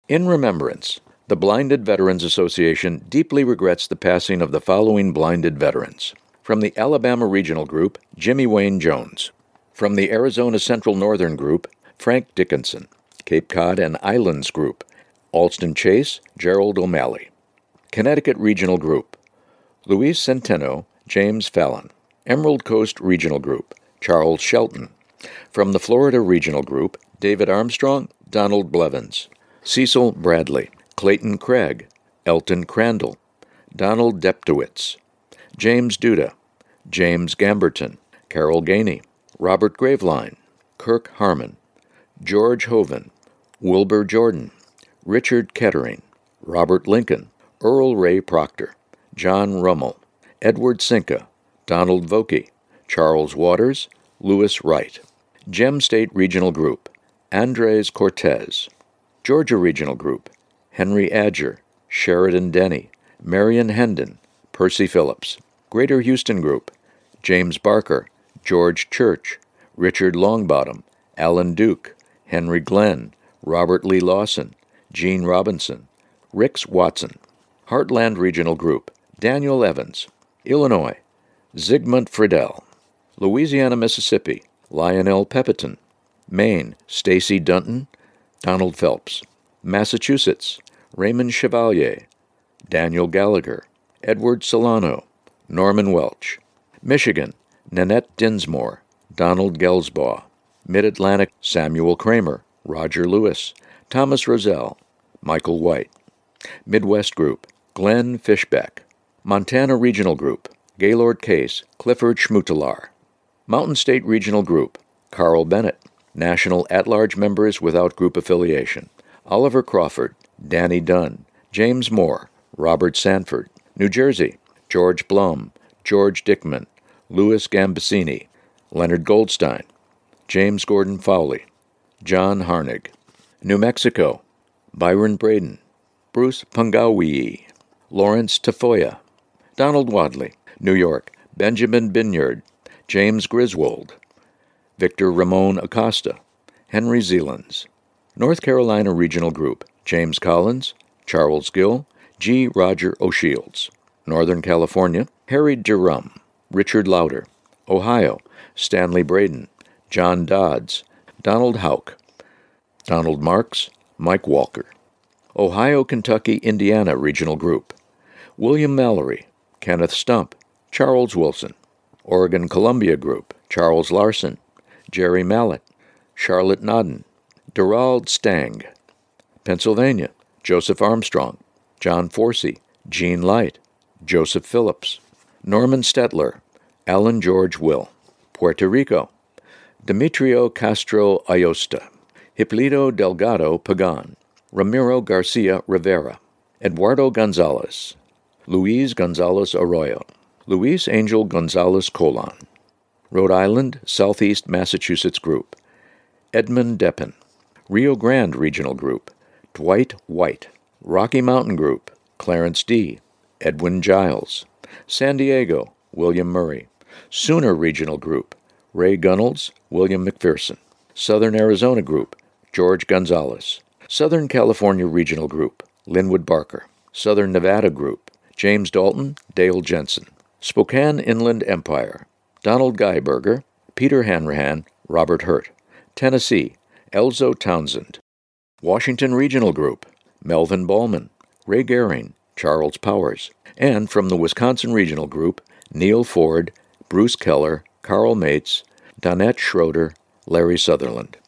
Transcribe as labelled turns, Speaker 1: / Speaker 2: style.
Speaker 1: In remembrance, the Blinded Veterans Association deeply regrets the passing of the following blinded veterans. From the Alabama Regional Group, Jimmy Wayne Jones. From the Arizona Central Northern Group, Frank Dickinson. Cape Cod and Islands Group, Alston Chase, Gerald O'Malley. Connecticut Regional Group, Luis Centeno, James Fallon. Emerald Coast Regional Group, Charles Shelton. From the Florida Regional Group, David Armstrong, Donald Blevins. Cecil Bradley, Clayton Craig, Elton Crandall, Donald Deptowitz, James Duda, James Gamberton, Carol Gainey, Robert Graveline, Kirk Harmon, George Hoven, Wilbur Jordan, Richard Kettering, Robert Lincoln, Earl Ray Proctor, John Rummel, Edward Cinca, Donald Vokey, Charles Waters, Lewis Wright. Gem State Regional Group, Andres Cortez. Georgia Regional Group, Henry Adger, Sheridan Denny, Marion Hendon, Percy Phillips. Greater Houston Group, James Barker, George Church, Richard Longbottom, Alan Duke, Henry Glenn, Robert Lee Lawson, Gene Robinson, Rix Watson. Heartland Regional Group, Daniel Evans. Illinois, Zygmunt Friedel. Louisiana, Mississippi, Lionel Peppiton. Maine, Stacy Dunton, Donald Phelps. Massachusetts, Raymond Chevalier, Daniel Gallagher, Edward Solano, Norman Welch. Michigan, Nanette Dinsmore, Donald Gelsbaugh. Mid-Atlantic, Samuel Kramer, Roger Lewis, Thomas Roselle, Michael White. Midwest Group, Glenn Fishbeck. Montana Regional Group, Gaylord Case, Clifford Schmutelaar. Mountain State Regional Group, Carl Bennett. National At-Large Members without group affiliation, Oliver Crawford, Danny Dunn, James Moore, Robert Sanford. New Jersey, George Blum, George Dickman, Louis Gambasini, Leonard Goldstein, James Gordon Fowley, John Harnig. New Mexico, Byron Braden, Bruce Pungawii, Lawrence Tafoya, Donald Wadley. New York, Benjamin Binyard, James Griswold, Victor Ramon Acosta, Henry Zeelands. North Carolina Regional Group, James Collins, Charles Gill, G. Roger O'Shields. Northern California, Harry Durham, Richard Lauder. Ohio, Stanley Braden, John Dodds, Donald Houck, Donald Marks, Mike Walker. Ohio, Kentucky, Indiana Regional Group, William Mallory, Kenneth Stump, Charles Wilson. Oregon Columbia Group, Charles Larson, Jerry Mallett, Charlotte Nodden, Durald Stang. Pennsylvania, Joseph Armstrong, John Forsey, Gene Light, Joseph Phillips. Norman Stetler, Alan George Will. Puerto Rico, Demetrio Castro Ayosta, Hipólito Delgado Pagan, Ramiro Garcia Rivera, Eduardo Gonzalez, Luis Gonzalez Arroyo, Luis Angel Gonzalez Colon. Rhode Island, Southeast Massachusetts Group, Edmund Deppen. Rio Grande Regional Group, Dwight White. Rocky Mountain Group, Clarence D., Edwin Giles. San Diego, William Murray. Sooner Regional Group, Ray Gunnels, William McPherson. Southern Arizona Group, George Gonzalez. Southern California Regional Group, Linwood Barker. Southern Nevada Group, James Dalton, Dale Jensen. Spokane Inland Empire, Donald Guyberger, Peter Hanrahan, Robert Hurt. Tennessee, Elzo Townsend. Washington Regional Group, Melvin Ballman, Ray Gehring, Charles Powers. And from the Wisconsin Regional Group, Neil Ford, Bruce Keller, Carl Mates, Donette Schroeder, Larry Sutherland.